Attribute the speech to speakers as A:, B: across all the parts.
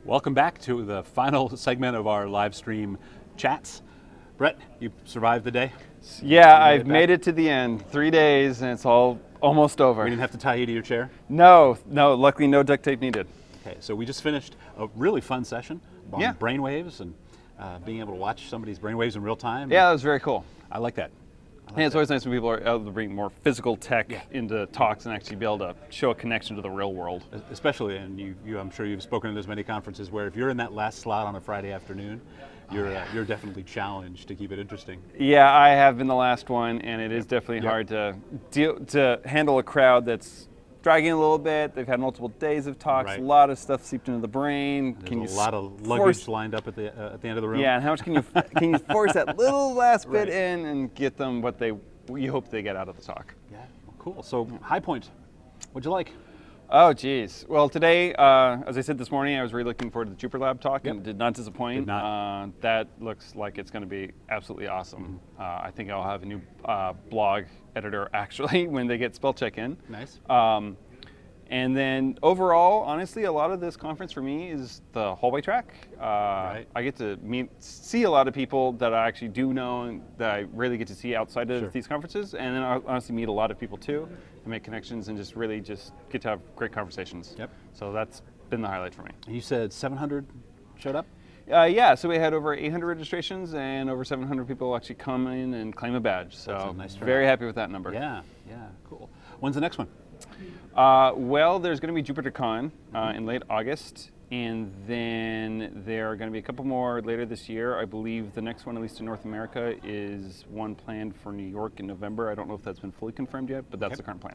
A: Welcome back to the final segment of our live stream chats. Brett, you survived the day?
B: Yeah, I've made it to the end. 3 days and it's all almost over.
A: We didn't have to tie you to your chair?
B: No, luckily no duct tape needed.
A: Okay, so we just finished a really fun session on
B: Yeah.
A: brainwaves and being able to watch somebody's brainwaves in real time.
B: Yeah, that was very cool.
A: I like that.
B: Yeah, it's always nice when people are able to bring more physical tech into talks and actually be able to show a connection to the real world.
A: Especially, and you I'm sure you've spoken at as many conferences where if you're in that last slot on a Friday afternoon, you're definitely challenged to keep it interesting.
B: Yeah, I have been the last one, and it is definitely hard to handle a crowd that's dragging a little bit. They've had multiple days of talks,
A: Right.
B: A lot of stuff seeped into the brain.
A: There's a lot of luggage lined up at the end of the room.
B: Yeah, and how much can you force that little last bit
A: Right.
B: in and get them what you hope they get out of the talk?
A: Yeah, well, cool. So High Point, what'd you like?
B: Oh, geez. Well, today, as I said this morning, I was really looking forward to the Jupyter Lab talk and did not disappoint.
A: Did not.
B: That looks like it's going to be absolutely awesome. I think I'll have a new blog editor actually when they get spell check in.
A: Nice.
B: And then overall, honestly, a lot of this conference for me is the hallway track.
A: Right.
B: I get to see a lot of people that I actually do know and that I really get to see outside of these conferences. And then I honestly meet a lot of people too and make connections and just really just get to have great conversations.
A: Yep.
B: So that's been the highlight for me.
A: You said 700 showed up?
B: Yeah, so we had over 800 registrations and over 700 people actually come in and claim a badge. So
A: That's a nice turnout.
B: very happy with that number.
A: Yeah, cool. When's the next one?
B: Well, there's going to be JupyterCon in late August, and then there are going to be a couple more later this year. I believe the next one, at least in North America, is one planned for New York in November. I don't know if that's been fully confirmed yet, but that's the current plan.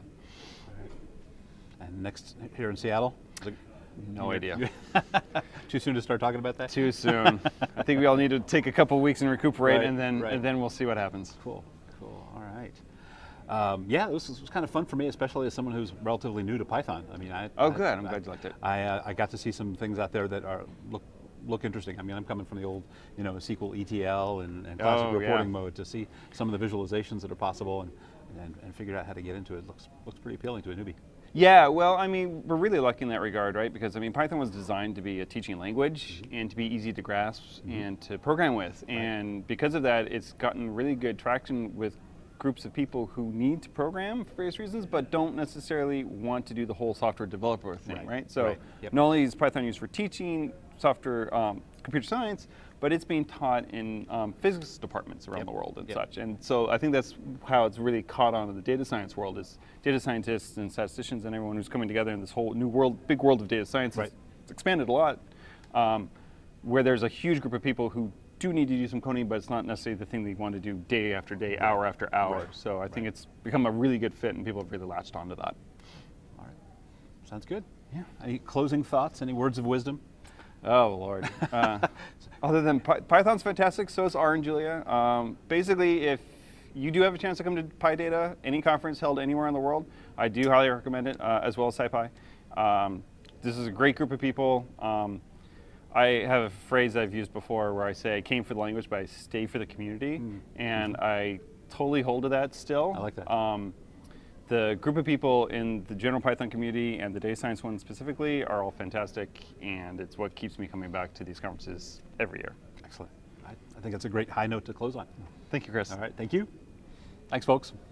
A: And next here in Seattle?
B: No idea.
A: Too soon to start talking about that?
B: Too soon. I think we all need to take a couple weeks and recuperate,
A: Right,
B: and then
A: right.
B: and then we'll see what happens.
A: Cool. All right. Yeah, this was kind of fun for me, especially as someone who's relatively new to Python. I mean,
B: Good. I'm glad you liked it.
A: I got to see some things out there that look interesting. I mean, I'm coming from the old, SQL ETL and classic reporting mode to see some of the visualizations that are possible and figure out how to get into it. Looks pretty appealing to a newbie.
B: Yeah, well, I mean, we're really lucky in that regard, right? Because, I mean, Python was designed to be a teaching language and to be easy to grasp and to program with. Right. And because of that, it's gotten really good traction with groups of people who need to program for various reasons, but don't necessarily want to do the whole software developer thing, right? So not only is Python used for teaching software, computer science, but it's being taught in physics departments around the world and such. And so I think that's how it's really caught on in the data science world is data scientists and statisticians and everyone who's coming together in this whole new world, big world of data science. Right. It's expanded a lot, where there's a huge group of people who do need to do some coding, but it's not necessarily the thing they want to do day after day, hour after hour. Right. So I think it's become a really good fit and people have really latched onto that.
A: All right. Sounds good. Yeah. Any closing thoughts, any words of wisdom?
B: Oh, Lord. Other than Python's fantastic, so is R and Julia. Basically, if you do have a chance to come to PyData, any conference held anywhere in the world, I do highly recommend it, as well as SciPy. This is a great group of people. I have a phrase I've used before where I say I came for the language, but I stay for the community, and I totally hold to that still.
A: I like that.
B: The group of people in the general Python community and the data science one specifically are all fantastic, and it's what keeps me coming back to these conferences every year.
A: Excellent. I think that's a great high note to close on.
B: Thank you, Chris.
A: All right, thank you. Thanks, folks.